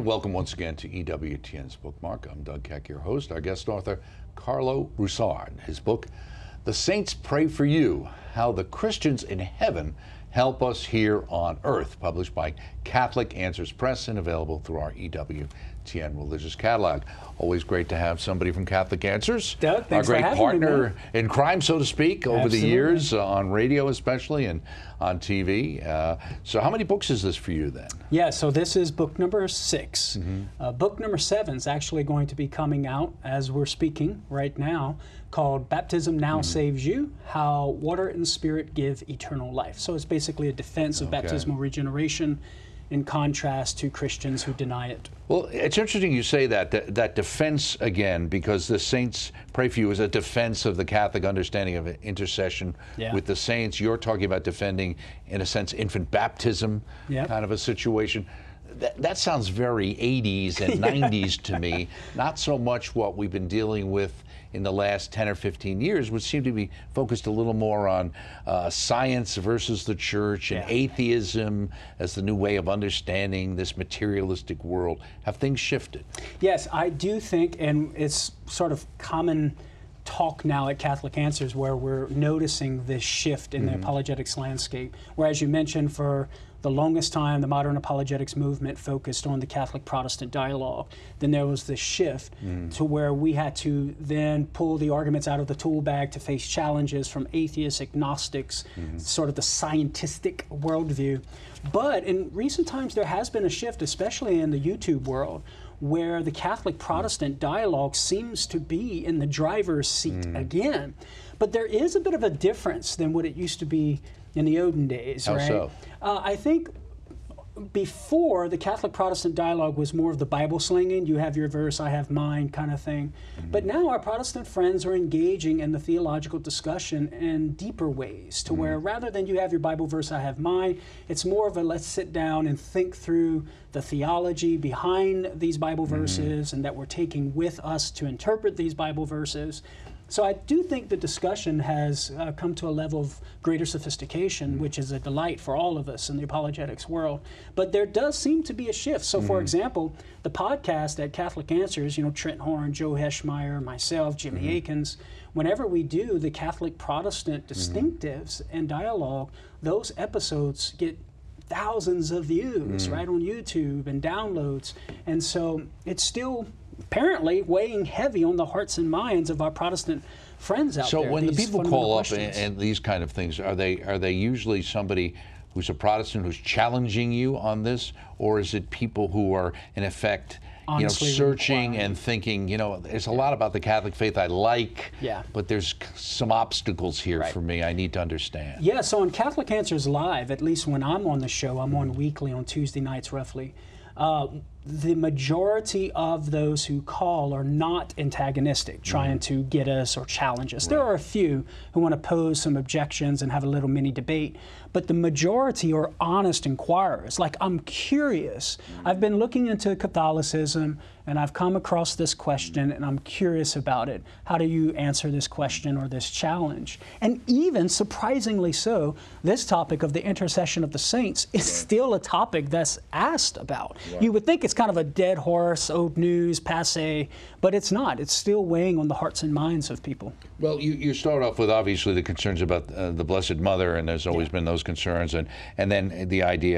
welcome once again to EWTN's Bookmark. I'm Doug Keck, your host. Our guest author, Carlo Broussard. His book, The Saints Pray for You, How the Christians in Heaven Help Us Here on Earth, published by Catholic Answers Press and available through our EWTN Religious Catalog. Always great to have somebody from Catholic Answers. Doug, thanks our great for having partner me, in crime, so to speak, over Absolutely. the years, on radio especially and on TV. So how many books is this for you then? Yeah, so this is book number 6. Book number 7 is actually going to be coming out as we're speaking right now, called Baptism Now Saves You, How Water and Spirit Give Eternal Life. So it's basically a defense of baptismal regeneration in contrast to Christians who deny it. Well, it's interesting you say that defense again, because the saints pray for you is a defense of the Catholic understanding of intercession with the saints. You're talking about defending, in a sense, infant baptism kind of a situation. That sounds very 80s and 90s to me, not so much what we've been dealing with in the last 10 or 15 years, which seem to be focused a little more on science versus the church and atheism as the new way of understanding this materialistic world. Have things shifted? Yes, I do think, and it's sort of common talk now at Catholic Answers where we're noticing this shift in the apologetics landscape, where, as you mentioned, for the longest time, the modern apologetics movement focused on the Catholic-Protestant dialogue. Then there was this shift to where we had to then pull the arguments out of the tool bag to face challenges from atheists, agnostics, sort of the scientific worldview. But in recent times, there has been a shift, especially in the YouTube world, where the Catholic-Protestant dialogue seems to be in the driver's seat again. But there is a bit of a difference than what it used to be in the olden days, How so? I think before, the Catholic-Protestant dialogue was more of the Bible slinging, you have your verse, I have mine kind of thing. But now our Protestant friends are engaging in the theological discussion in deeper ways, to where rather than you have your Bible verse, I have mine, it's more of a let's sit down and think through the theology behind these Bible verses and that we're taking with us to interpret these Bible verses. So I do think the discussion has come to a level of greater sophistication, which is a delight for all of us in the apologetics world. But there does seem to be a shift. So, for example, the podcast at Catholic Answers, Trent Horn, Joe Heschmeyer, myself, Jimmy Akins, whenever we do the Catholic-Protestant distinctives and dialogue, those episodes get thousands of views right on YouTube and downloads. And so it's still apparently weighing heavy on the hearts and minds of our Protestant friends out there. So when the people call up and these kind of things, are they usually somebody who's a Protestant who's challenging you on this, or is it people who are in effect honestly searching and thinking, there's a lot about the Catholic faith I like, but there's some obstacles here for me I need to understand? Yeah, so on Catholic Answers Live, at least when I'm on the show, I'm on weekly on Tuesday nights roughly, the majority of those who call are not antagonistic, trying to get us or challenge us. There are a few who want to pose some objections and have a little mini debate, but the majority are honest inquirers. Like, I'm curious. I've been looking into Catholicism, and I've come across this question, and I'm curious about it. How do you answer this question or this challenge? And even, surprisingly so, this topic of the intercession of the saints is still a topic that's asked about. You would think it's kind of a dead horse, old news, passé, but it's not. It's still weighing on the hearts and minds of people. Well, you start off with obviously the concerns about the Blessed Mother, and there's always been those concerns, and then the idea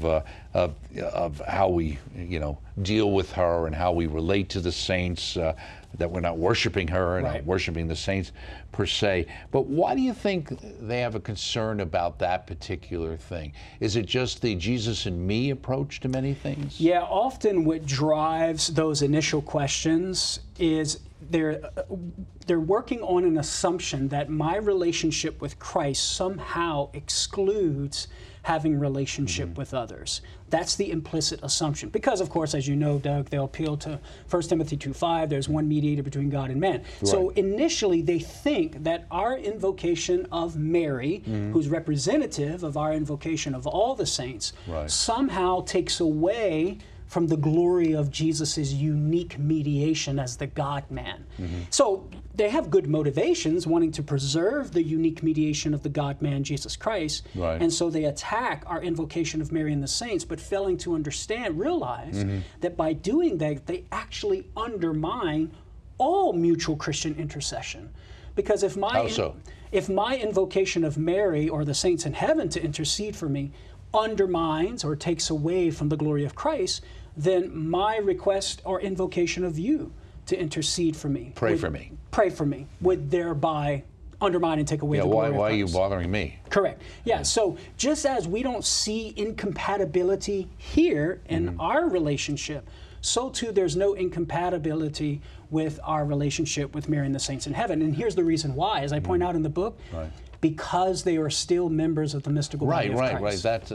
of how we deal with her and how we relate to the saints, that we're not worshiping her and not worshiping the saints per se. But why do you think they have a concern about that particular thing? Is it just the Jesus and me approach to many things? Yeah, often what drives those initial questions is they're working on an assumption that my relationship with Christ somehow excludes having relationship with others. That's the implicit assumption. Because, of course, as you know, Doug, they'll appeal to 1 Timothy 2:5, there's one mediator between God and man. So initially they think that our invocation of Mary, who's representative of our invocation of all the saints, somehow takes away from the glory of Jesus' unique mediation as the God-man. So they have good motivations, wanting to preserve the unique mediation of the God-man, Jesus Christ. Right. And so they attack our invocation of Mary and the saints, but failing to realize that by doing that, they actually undermine all mutual Christian intercession. Because if my invocation of Mary or the saints in heaven to intercede for me undermines or takes away from the glory of Christ, then my request or invocation of you to intercede for me, pray for me, would thereby undermine and take away the glory of Christ. Why are you bothering me? Correct. Yeah, so just as we don't see incompatibility here in our relationship, so too there's no incompatibility with our relationship with Mary and the saints in heaven. And here's the reason why, as I point out in the book, because they are still members of the mystical body of Christ. Right. That's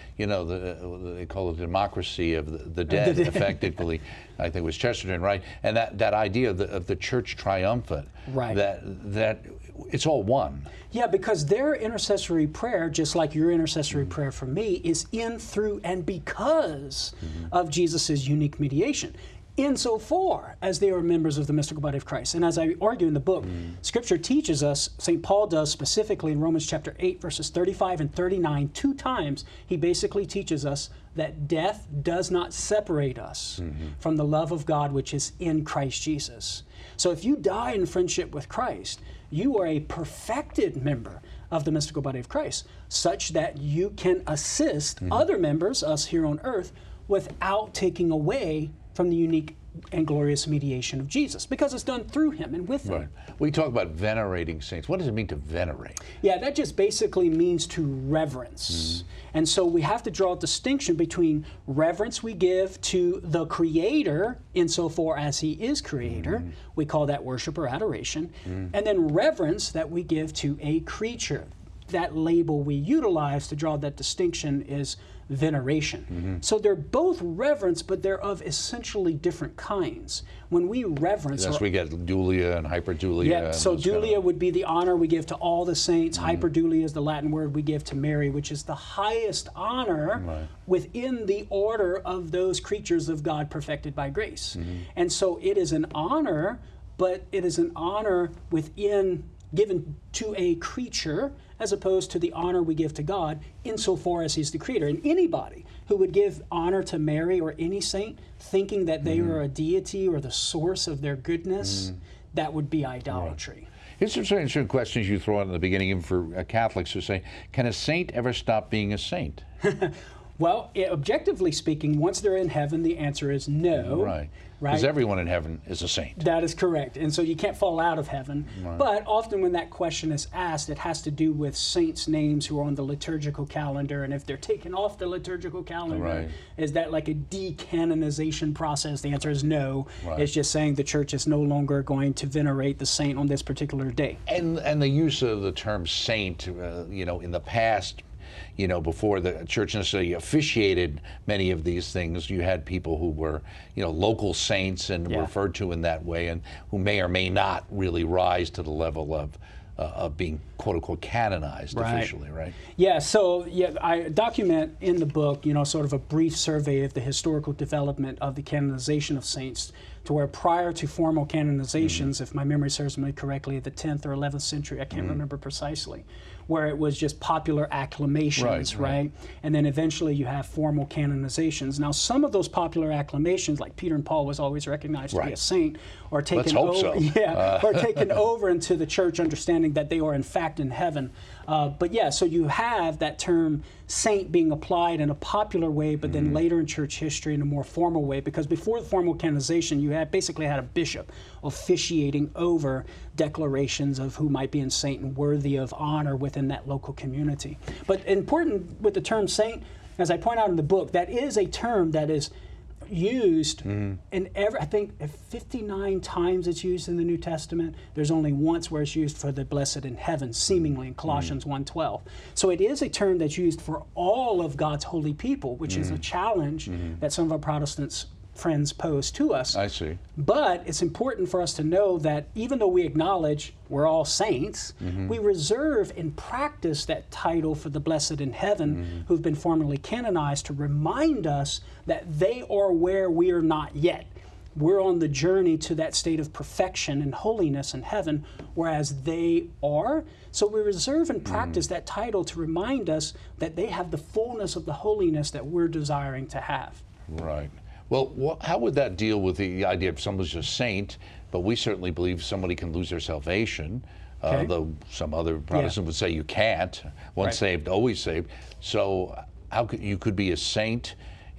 they call it the democracy of the dead, effectively. I think it was Chesterton, right? And that idea of the church triumphant, that it's all one. Yeah, because their intercessory prayer, just like your intercessory prayer for me, is in, through, and because of Jesus' unique mediation, insofar as they are members of the mystical body of Christ. And as I argue in the book, Scripture teaches us, St. Paul does specifically in Romans chapter 8, verses 35 and 39, 2 times, he basically teaches us that death does not separate us from the love of God which is in Christ Jesus. So if you die in friendship with Christ, you are a perfected member of the mystical body of Christ, such that you can assist other members, us here on earth, without taking away from the unique and glorious mediation of Jesus, because it's done through him and with him. Right. We talk about venerating saints. What does it mean to venerate? Yeah, that just basically means to reverence. And so we have to draw a distinction between reverence we give to the Creator insofar as he is Creator. We call that worship or adoration. And then reverence that we give to a creature. That label we utilize to draw that distinction is veneration. So they're both reverence, but they're of essentially different kinds. When we reverence... Yes, we get dulia and hyperdulia. Yeah, so dulia would be the honor we give to all the saints. Hyperdulia is the Latin word we give to Mary, which is the highest honor within the order of those creatures of God perfected by grace. And so it is an honor, but it is an honor given to a creature, as opposed to the honor we give to God insofar as he's the Creator. And anybody who would give honor to Mary or any saint thinking that they are a deity or the source of their goodness, that would be idolatry. Here's some certain questions you throw out in the beginning, even for Catholics who say, can a saint ever stop being a saint? Well, objectively speaking, once they're in heaven, the answer is no. Right. Because everyone in heaven is a saint. That is correct. And so you can't fall out of heaven. But often when that question is asked, it has to do with saints' names who are on the liturgical calendar. And if they're taken off the liturgical calendar, is that like a decanonization process? The answer is no. It's just saying the church is no longer going to venerate the saint on this particular day. And the use of the term saint, in the past, before the church necessarily officiated many of these things, you had people who were, local saints and were referred to in that way, and who may or may not really rise to the level of being quote unquote canonized officially, right? Yeah, so I document in the book, sort of a brief survey of the historical development of the canonization of saints, to where prior to formal canonizations, if my memory serves me correctly, the 10th or 11th century, I can't remember precisely, where it was just popular acclamations, right? And then eventually you have formal canonizations. Now, some of those popular acclamations, like Peter and Paul was always recognized to be a saint, are taken over, or taken over into the church, understanding that they are in fact in heaven. So you have that term saint being applied in a popular way, but then later in church history in a more formal way, because before the formal canonization, you basically had a bishop officiating over declarations of who might be in saint and worthy of honor within that local community. But important with the term saint, as I point out in the book, that is a term that is used in I think 59 times it's used in the New Testament. There's only once where it's used for the blessed in heaven, seemingly in Colossians 1:12. So it is a term that's used for all of God's holy people, which is a challenge that some of our Protestants friends pose to us. I see. But it's important for us to know that even though we acknowledge we're all saints, we reserve in practice that title for the blessed in heaven who've been formally canonized to remind us that they are where we are not yet. We're on the journey to that state of perfection and holiness in heaven, whereas they are. So we reserve in practice that title to remind us that they have the fullness of the holiness that we're desiring to have. Right. Well, how would that deal with the idea of someone's a saint, but we certainly believe somebody can lose their salvation, though some other Protestant would say you can't. Once saved, always saved. So how could you could be a saint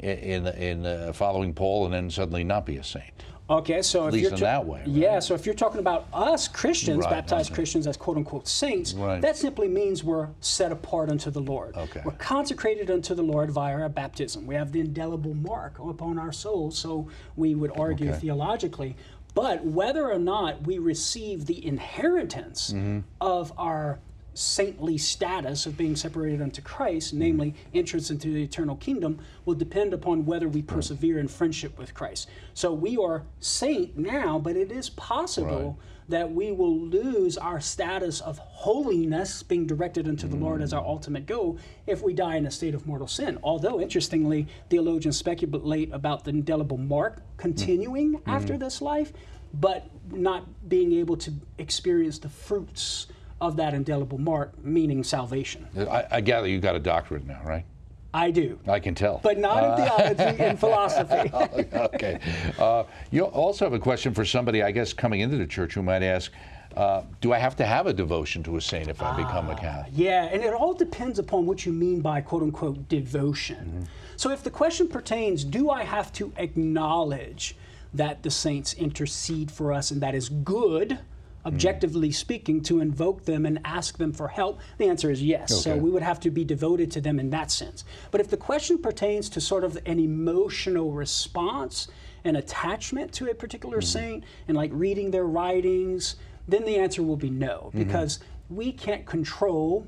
in following Paul and then suddenly not be a saint? Okay, so at if least you're in that way, right? Yeah, so if you're talking about us Christians, baptized Christians as quote unquote saints, that simply means we're set apart unto the Lord. Okay. We're consecrated unto the Lord via our baptism. We have the indelible mark upon our souls, so we would argue theologically. But whether or not we receive the inheritance of our saintly status of being separated unto Christ, namely entrance into the eternal kingdom, will depend upon whether we persevere in friendship with Christ. So we are saint now, but it is possible that we will lose our status of holiness, being directed unto the Lord as our ultimate goal, if we die in a state of mortal sin. Although, interestingly, theologians speculate about the indelible mark continuing after this life, but not being able to experience the fruits of that indelible mark, meaning salvation. I gather you got a doctorate now, right? I do. I can tell. But not in theology, in philosophy. Okay. You also have a question for somebody, I guess, coming into the church who might ask, do I have to have a devotion to a saint if I become a Catholic? Yeah, and it all depends upon what you mean by quote-unquote devotion. So if the question pertains, do I have to acknowledge that the saints intercede for us and that is good, objectively speaking, to invoke them and ask them for help? The answer is yes. Okay. So we would have to be devoted to them in that sense. But if the question pertains to sort of an emotional response and attachment to a particular saint and like reading their writings, then the answer will be no, because we can't control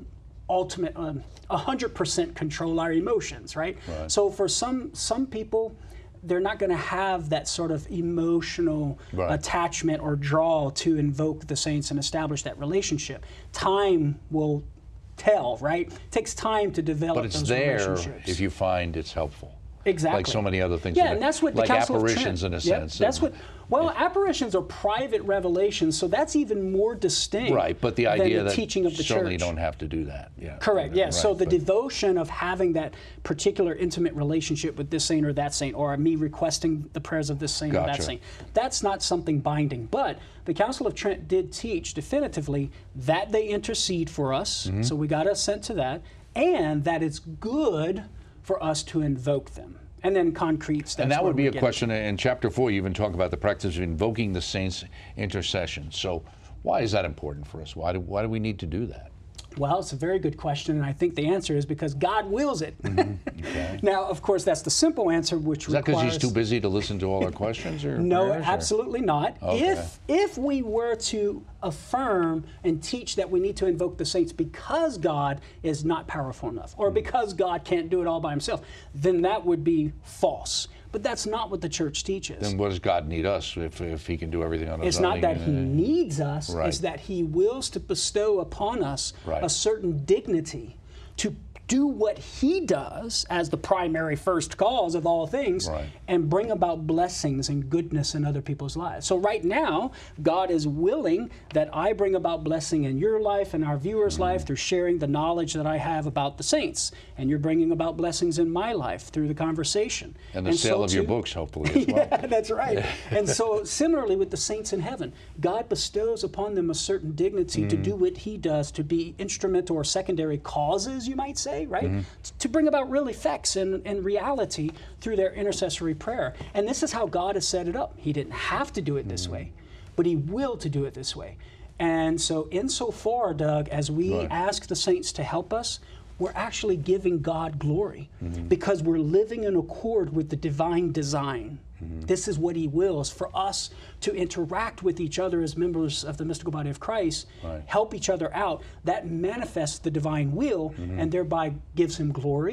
100% control our emotions, right? So for some people, they're not going to have that sort of emotional attachment or draw to invoke the saints and establish that relationship. Time will tell, right? It takes time to develop those relationships. But it's there if you find it's helpful. Exactly. Like so many other things. Yeah, and that's what the like Council of apparitions Trent, in a sense. That's what. Well, apparitions are private revelations, so that's even more distinct. Right, but the idea than the that teaching of the certainly church. Don't have to do that. Yeah. Correct. Yeah. Right, So the devotion of having that particular intimate relationship with this saint or that saint, or me requesting the prayers of this saint or that saint, that's not something binding. But the Council of Trent did teach definitively that they intercede for us. So we got assent to that, and that it's good for us to invoke them. And then concrete steps. And that would be a question in chapter 4. You even talk about the practice of invoking the saints' intercession. So why is that important for us? Why do we need to do that? Well, it's a very good question, and I think the answer is because God wills it. Okay. Now, of course, that's the simple answer, which is that because he's too busy to listen to all our questions? Or no, prayers, absolutely not. Okay. If we were to affirm and teach that we need to invoke the saints because God is not powerful enough, or because God can't do it all by himself, then that would be false. But that's not what the church teaches. Then what does God need us if he can do everything on his own? It's not that he needs us, it's that he wills to bestow upon us a certain dignity to do what he does as the primary first cause of all things and bring about blessings and goodness in other people's lives. So right now, God is willing that I bring about blessing in your life and our viewers' life through sharing the knowledge that I have about the saints. And you're bringing about blessings in my life through the conversation. And the sale of your books, hopefully, as well. Yeah, that's right. And so similarly with the saints in heaven, God bestows upon them a certain dignity to do what he does, to be instrumental or secondary causes, you might say, right? To bring about real effects and reality through their intercessory prayer. And this is how God has set it up. He didn't have to do it this way, but he willed to do it this way. And so insofar, Doug, as we ask the saints to help us, we're actually giving God glory because we're living in accord with the divine design. This is what he wills, for us to interact with each other as members of the mystical body of Christ, help each other out. That manifests the divine will and thereby gives him glory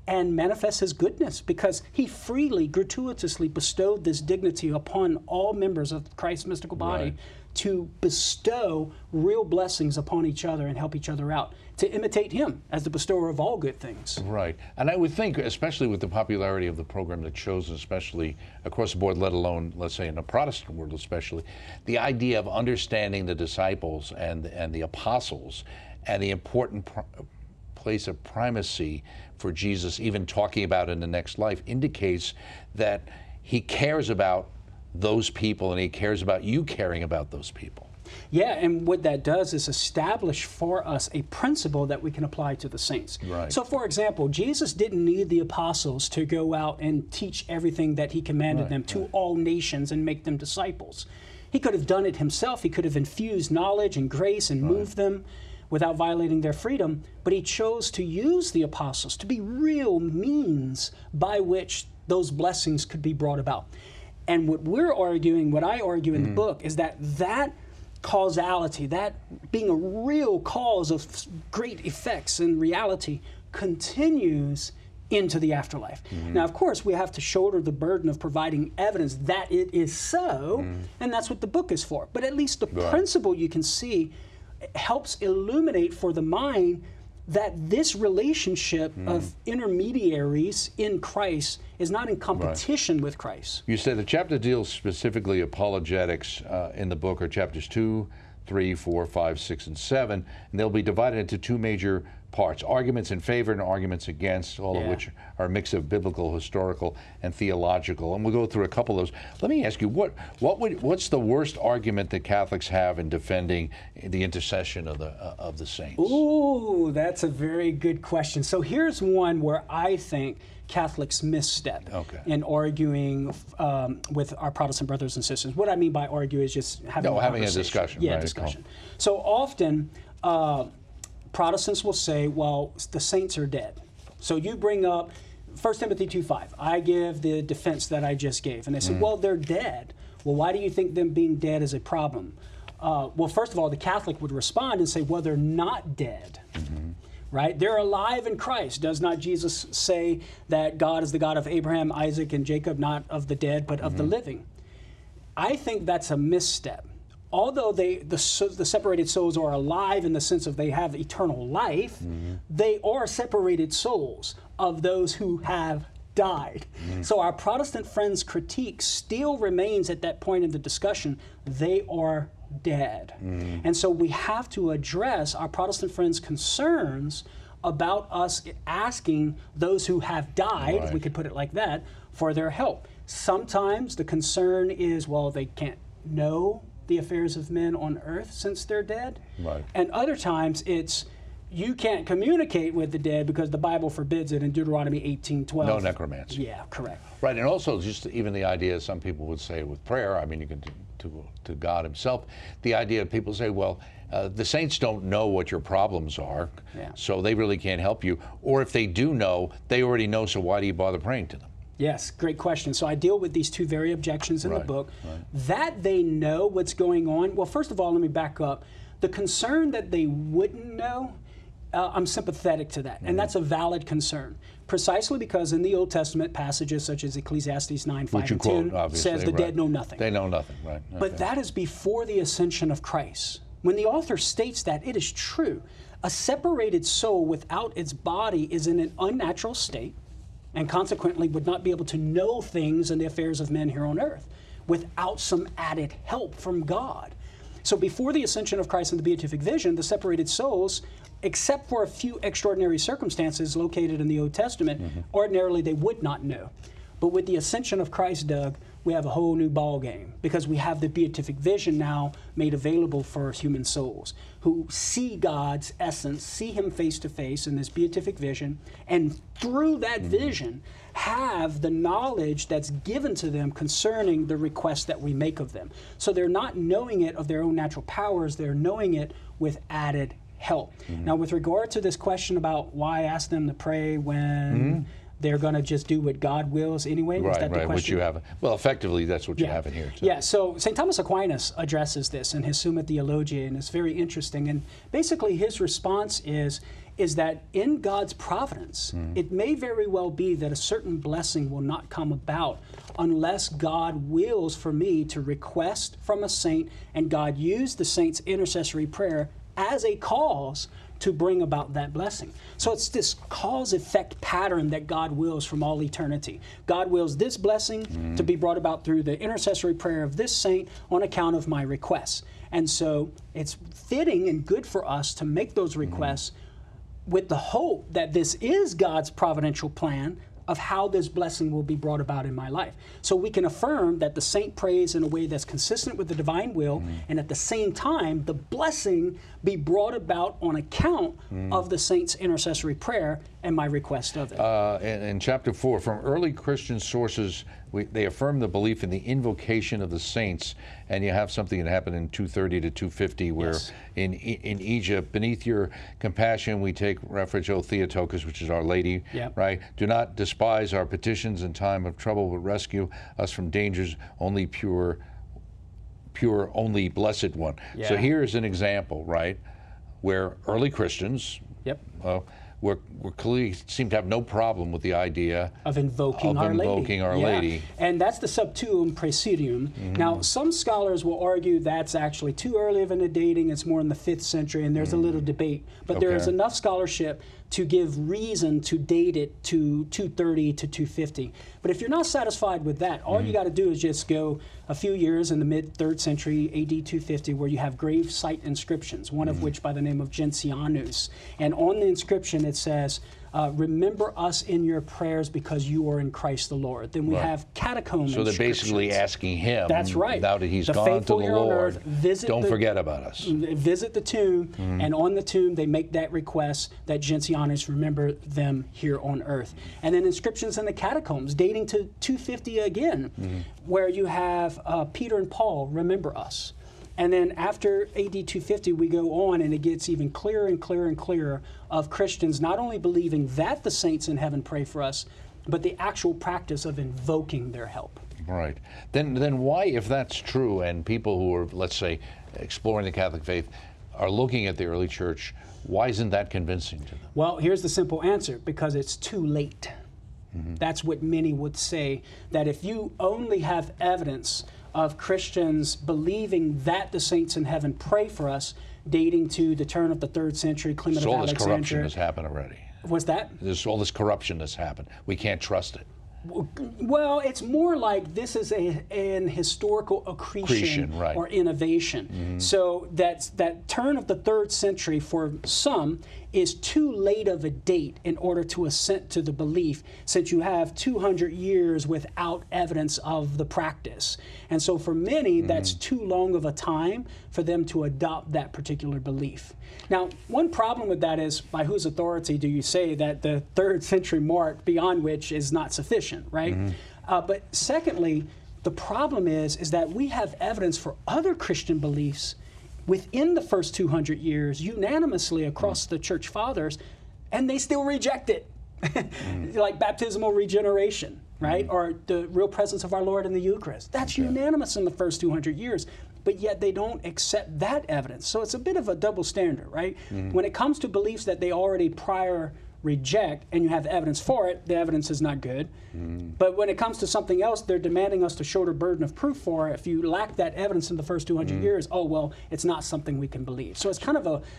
and manifest his goodness, because he freely, gratuitously bestowed this dignity upon all members of Christ's mystical body, Right. to bestow real blessings upon each other and help each other out, to imitate him as the bestower of all good things. Right. And I would think, especially with the popularity of the program that's chosen, especially across the board, let alone, let's say, in the Protestant world especially, the idea of understanding the disciples and the apostles and the important place of primacy for Jesus, even talking about in the next life, indicates that he cares about those people and he cares about you caring about those people. Yeah, and what that does is establish for us a principle that we can apply to the saints. Right. So, for example, Jesus didn't need the apostles to go out and teach everything that he commanded them to all nations and make them disciples. He could have done it himself. He could have infused knowledge and grace and moved them without violating their freedom, but he chose to use the apostles to be real means by which those blessings could be brought about. And what we're arguing, what I argue in the book, is that causality, that being a real cause of great effects in reality, continues into the afterlife. Now, of course, we have to shoulder the burden of providing evidence that it is so, and that's what the book is for. But at least the principle you can see helps illuminate for the mind that this relationship of intermediaries in Christ is not in competition with Christ. You said the chapter deals specifically apologetics in the book are chapters 2, 3, 4, 5, 6, and 7, and they'll be divided into two major parts: arguments in favor and arguments against, all of which are a mix of biblical, historical, and theological. And we'll go through a couple of those. Let me ask you, what's the worst argument that Catholics have in defending the intercession of the saints? Ooh, that's a very good question. So here's one where I think Catholics misstep in arguing with our Protestant brothers and sisters. What I mean by argue is just having a discussion. Yeah, discussion. So often, Protestants will say, well, the saints are dead. So you bring up 1 Timothy 2:5. I give the defense that I just gave. And they say, well, they're dead. Well, why do you think them being dead is a problem? Well, first of all, the Catholic would respond and say, well, they're not dead. Right? They're alive in Christ. Does not Jesus say that God is the God of Abraham, Isaac, and Jacob, not of the dead, but of the living? I think that's a misstep. Although the separated souls are alive in the sense of they have eternal life, they are separated souls of those who have died. So our Protestant friends' critique still remains at that point in the discussion. They are dead. And so we have to address our Protestant friends' concerns about us asking those who have died, if we could put it like that, for their help. Sometimes the concern is, well, they can't know the affairs of men on earth since they're dead. And other times it's, you can't communicate with the dead because the Bible forbids it in Deuteronomy 18:12. No necromancy. Yeah, correct. Right, and also just even the idea, some people would say with prayer, I mean, you can to God himself, the idea of people say, well, the saints don't know what your problems are, so they really can't help you. Or if they do know, they already know, so why do you bother praying to them? Yes, great question. So I deal with these two very objections in the book. That they know what's going on. Well, first of all, let me back up. The concern that they wouldn't know, I'm sympathetic to that. And that's a valid concern. Precisely because in the Old Testament, passages such as Ecclesiastes 9, 5, and 10 says the dead know nothing. They know nothing, But that is before the ascension of Christ. When the author states that, it is true. A separated soul without its body is in an unnatural state, and consequently would not be able to know things in the affairs of men here on earth without some added help from God. So before the ascension of Christ and the beatific vision, the separated souls, except for a few extraordinary circumstances located in the Old Testament, ordinarily they would not know. But with the ascension of Christ, Doug, we have a whole new ball game, because we have the beatific vision now made available for human souls who see God's essence, see him face to face in this beatific vision, and through that vision have the knowledge that's given to them concerning the request that we make of them. So they're not knowing it of their own natural powers, they're knowing it with added help. Now, with regard to this question about why I ask them to pray when they're going to just do what God wills anyway? Was that the question? Which you have. Well, effectively, that's what you have in here, too. Yeah, so St. Thomas Aquinas addresses this in his Summa Theologiae, and it's very interesting. And basically, his response is that in God's providence, it may very well be that a certain blessing will not come about unless God wills for me to request from a saint, and God use the saint's intercessory prayer as a cause to bring about that blessing. So it's this cause-effect pattern that God wills from all eternity. God wills this blessing to be brought about through the intercessory prayer of this saint on account of my requests. And so it's fitting and good for us to make those requests with the hope that this is God's providential plan of how this blessing will be brought about in my life. So we can affirm that the saint prays in a way that's consistent with the divine will, and at the same time, the blessing be brought about on account of the saint's intercessory prayer and my request of it. In chapter 4, from early Christian sources, they affirm the belief in the invocation of the saints, and you have something that happened in 230 to 250 where in Egypt, beneath your compassion we take refuge, O Theotokos, which is Our Lady, right? Do not despise our petitions in time of trouble, but rescue us from dangers, only pure, only blessed one. So here's an example, right, where early Christians we clearly seem to have no problem with the idea of invoking Our Lady. And that's the Subtuum Praesidium. Now, some scholars will argue that's actually too early of a dating. It's more in the 5th century, and there's a little debate. But there is enough scholarship to give reason to date it to 230 to 250. But if you're not satisfied with that, all you got to do is just go a few years in the mid-3rd century, AD 250, where you have grave site inscriptions, one of which by the name of Gentianus. And on the inscription it says, remember us in your prayers because you are in Christ the Lord. Then we have catacomb So they're basically asking him, that's right, now that he's gone to the Lord, don't forget about us. Visit the tomb, and on the tomb they make that request that Gentianus remember them here on earth. And then inscriptions in the catacombs dating to 250 again, where you have Peter and Paul, remember us. And then after AD 250, we go on, and it gets even clearer and clearer and clearer of Christians not only believing that the saints in heaven pray for us, but the actual practice of invoking their help. Right. Then why, if that's true, and people who are, let's say, exploring the Catholic faith are looking at the early church, why isn't that convincing to them? Well, here's the simple answer: because it's too late. That's what many would say, that if you only have evidence of Christians believing that the saints in heaven pray for us, dating to the turn of the 3rd century, Clement of Alexandria. So all this corruption has happened already. What's that? All this corruption has happened. We can't trust it. Well, it's more like this is an historical accretion or innovation. So that turn of the 3rd century for some is too late of a date in order to assent to the belief, since you have 200 years without evidence of the practice. And so for many, that's too long of a time for them to adopt that particular belief. Now, one problem with that is, by whose authority do you say that the 3rd century mark beyond which is not sufficient, right? But secondly, the problem is that we have evidence for other Christian beliefs within the first 200 years, unanimously across the church fathers, and they still reject it. Like baptismal regeneration, right? Or the real presence of our Lord in the Eucharist. That's unanimous in the first 200 years, but yet they don't accept that evidence. So it's a bit of a double standard, right? When it comes to beliefs that they already prior reject and you have evidence for it, the evidence is not good. But when it comes to something else, they're demanding us to shoulder burden of proof for. If you lack that evidence in the first 200 years, oh, well, it's not something we can believe. So it's kind of a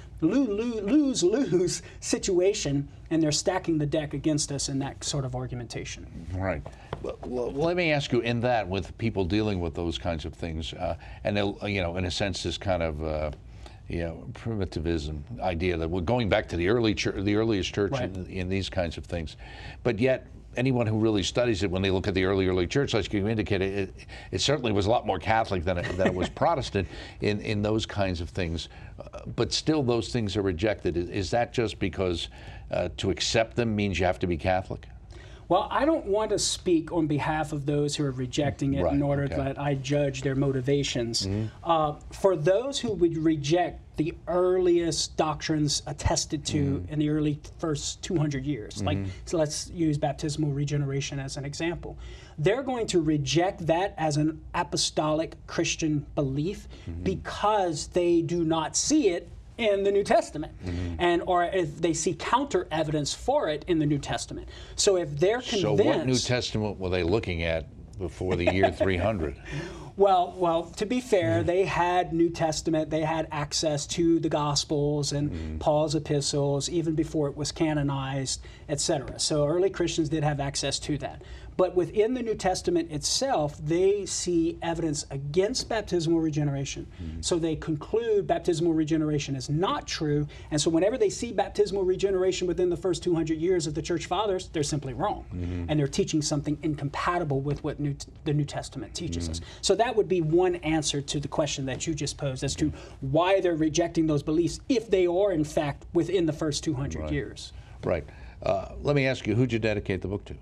lose-lose situation, and they're stacking the deck against us in that sort of argumentation. Right. Well, let me ask you, in that, with people dealing with those kinds of things, and in a sense, this kind of primitivism idea that we're going back to the earliest church in these kinds of things, but yet anyone who really studies it, when they look at the early church, like you indicated, it certainly was a lot more Catholic than it was Protestant in those kinds of things, but still those things are rejected. Is that just because to accept them means you have to be Catholic? Well, I don't want to speak on behalf of those who are rejecting it in order that I judge their motivations. For those who would reject the earliest doctrines attested to in the early first 200 years, so let's use baptismal regeneration as an example. They're going to reject that as an apostolic Christian belief because they do not see it in the New Testament, or if they see counter evidence for it in the New Testament. So if they're convinced... So what New Testament were they looking at before the year 300? Well, to be fair, they had New Testament, they had access to the Gospels and Paul's epistles, even before it was canonized, etc. So early Christians did have access to that. But within the New Testament itself, they see evidence against baptismal regeneration. So they conclude baptismal regeneration is not true. And so whenever they see baptismal regeneration within the first 200 years of the Church Fathers, they're simply wrong. And they're teaching something incompatible with what the New Testament teaches us. So that would be one answer to the question that you just posed as to why they're rejecting those beliefs if they are, in fact, within the first 200 years. Right. Let me ask you, who'd you dedicate the book to?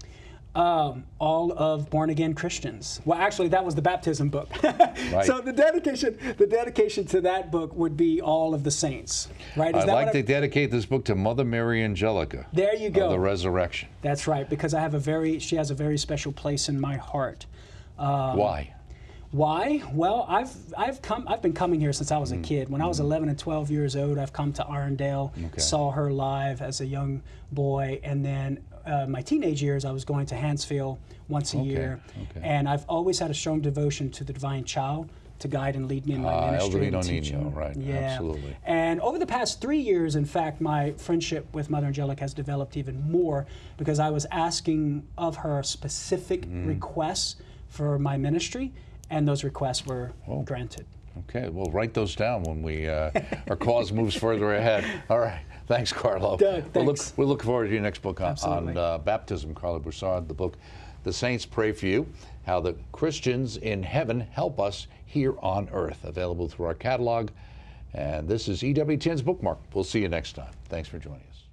All of born-again Christians. Well, actually, that was the baptism book. Right. So the dedication to that book would be all of the saints. Right? I'd like to dedicate this book to Mother Mary Angelica. There you go. Of the Resurrection. That's right, because she has a very special place in my heart. Why? Why? Well, I've been coming here since I was a kid. When I was 11 and 12 years old, I've come to Arndale, saw her live as a young boy, and then my teenage years, I was going to Hansfield once a year, and I've always had a strong devotion to the Divine Child to guide and lead me in my ministry and teaching. Right? Yeah. Absolutely. And over the past 3 years, in fact, my friendship with Mother Angelica has developed even more because I was asking of her specific requests for my ministry, and those requests were granted. Okay, we'll write those down when we our cause moves further ahead. All right. Thanks, Carlo. Doug, thanks. We'll look forward to your next book on baptism, Carlo Broussard, the book, The Saints Pray For You, How the Christians in Heaven Help Us Here on Earth, available through our catalog. And this is EWTN's Bookmark. We'll see you next time. Thanks for joining us.